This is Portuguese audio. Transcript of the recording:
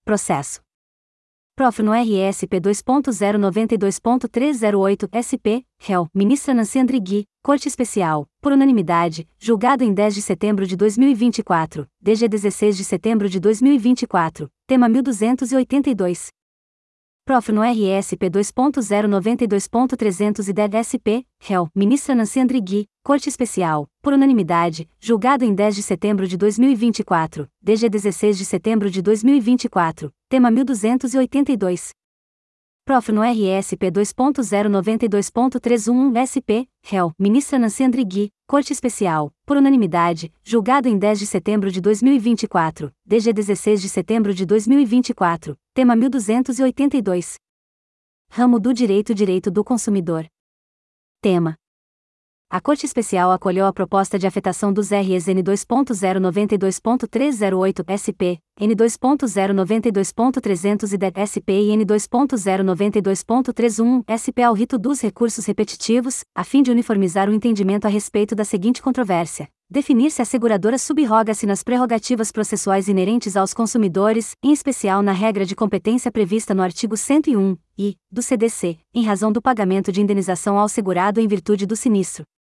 Processo. Prof. no RSP 2.092.308 SP, réu, ministra Nancy Andrighi, Corte Especial, por unanimidade, julgado em 10 de setembro de 2024, DG 16 de setembro de 2024, tema 1282. Prof. no RSP 2.092.310 SP, réu, ministra Nancy Andrighi, Corte Especial, por unanimidade, julgado em 10 de setembro de 2024, DG 16 de setembro de 2024, tema 1282. Prof. no RSP 2.092.311 SP, réu, ministra Nancy Andrighi, Corte Especial, por unanimidade, julgado em 10 de setembro de 2024, DG 16 de setembro de 2024, tema 1282. Ramo do Direito do Consumidor. Tema. A Corte Especial acolheu a proposta de afetação dos RS N2.092.308 SP, N2.092.310 SP e N2.092.311 SP ao rito dos recursos repetitivos, a fim de uniformizar o entendimento a respeito da seguinte controvérsia: definir se a seguradora subroga-se nas prerrogativas processuais inerentes aos consumidores, em especial na regra de competência prevista no artigo 101, e, do CDC, em razão do pagamento de indenização ao segurado em virtude do sinistro.